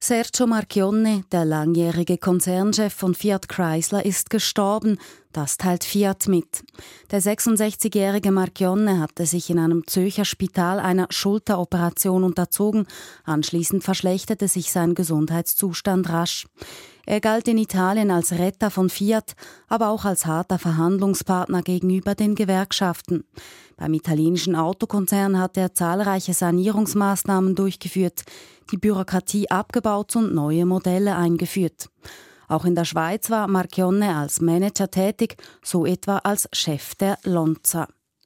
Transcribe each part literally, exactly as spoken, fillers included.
Sergio Marchionne, der langjährige Konzernchef von Fiat Chrysler, ist gestorben. Das teilt Fiat mit. Der sechsundsechzigjährige Marchionne hatte sich in einem Zürcher Spital einer Schulteroperation unterzogen. Anschließend verschlechterte sich sein Gesundheitszustand rasch. Er galt in Italien als Retter von Fiat, aber auch als harter Verhandlungspartner gegenüber den Gewerkschaften. Beim italienischen Autokonzern hat er zahlreiche Sanierungsmaßnahmen durchgeführt, die Bürokratie abgebaut und neue Modelle eingeführt. Auch in der Schweiz war Marchionne als Manager tätig, so etwa als Chef der Lonza.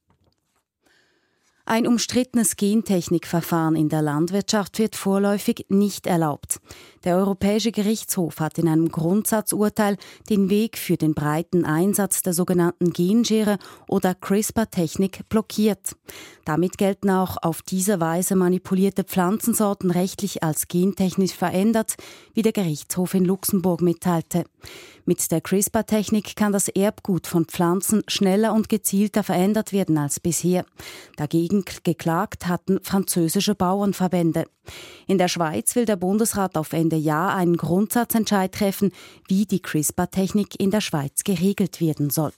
Ein umstrittenes Gentechnikverfahren in der Landwirtschaft wird vorläufig nicht erlaubt. Der Europäische Gerichtshof hat in einem Grundsatzurteil den Weg für den breiten Einsatz der sogenannten Genschere oder CRISPR-Technik blockiert. Damit gelten auch auf diese Weise manipulierte Pflanzensorten rechtlich als gentechnisch verändert, wie der Gerichtshof in Luxemburg mitteilte. Mit der CRISPR-Technik kann das Erbgut von Pflanzen schneller und gezielter verändert werden als bisher. Dagegen geklagt hatten französische Bauernverbände. In der Schweiz will der Bundesrat auf Ende Jahr einen Grundsatzentscheid treffen, wie die CRISPR-Technik in der Schweiz geregelt werden soll.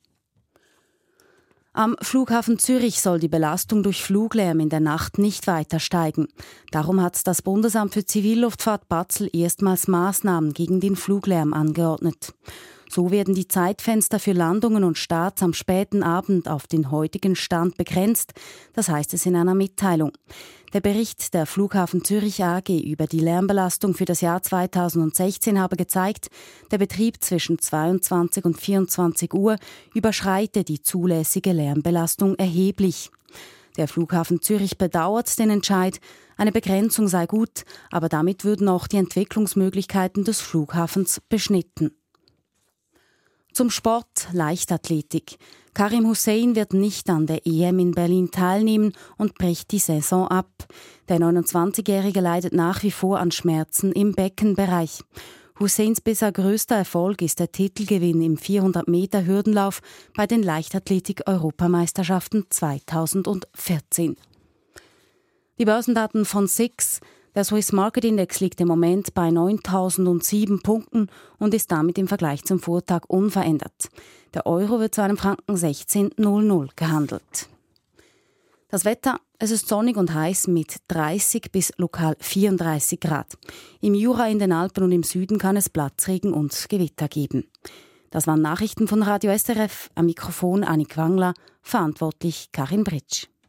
Am Flughafen Zürich soll die Belastung durch Fluglärm in der Nacht nicht weiter steigen. Darum hat das Bundesamt für Zivilluftfahrt Basel erstmals Maßnahmen gegen den Fluglärm angeordnet. So werden die Zeitfenster für Landungen und Starts am späten Abend auf den heutigen Stand begrenzt, das heißt es in einer Mitteilung. Der Bericht der Flughafen Zürich A G über die Lärmbelastung für das Jahr zweitausendsechzehn habe gezeigt, der Betrieb zwischen zweiundzwanzig und vierundzwanzig Uhr überschreite die zulässige Lärmbelastung erheblich. Der Flughafen Zürich bedauert den Entscheid, eine Begrenzung sei gut, aber damit würden auch die Entwicklungsmöglichkeiten des Flughafens beschnitten. Zum Sport Leichtathletik. Karim Hussein wird nicht an der E M in Berlin teilnehmen und bricht die Saison ab. Der neunundzwanzigjährige leidet nach wie vor an Schmerzen im Beckenbereich. Husseins bisher größter Erfolg ist der Titelgewinn im vierhundert Meter Hürdenlauf bei den Leichtathletik-Europameisterschaften zweitausendvierzehn. Die Börsendaten von S I X. Der Swiss Market Index liegt im Moment bei neuntausendsieben Punkten und ist damit im Vergleich zum Vortag unverändert. Der Euro wird zu einem Franken sechzehn Komma null null gehandelt. Das Wetter, es ist sonnig und heiß mit dreißig bis lokal vierunddreißig Grad. Im Jura, in den Alpen und im Süden kann es Platzregen und Gewitter geben. Das waren Nachrichten von Radio S R F, am Mikrofon Annik Wangler, verantwortlich Karin Britsch.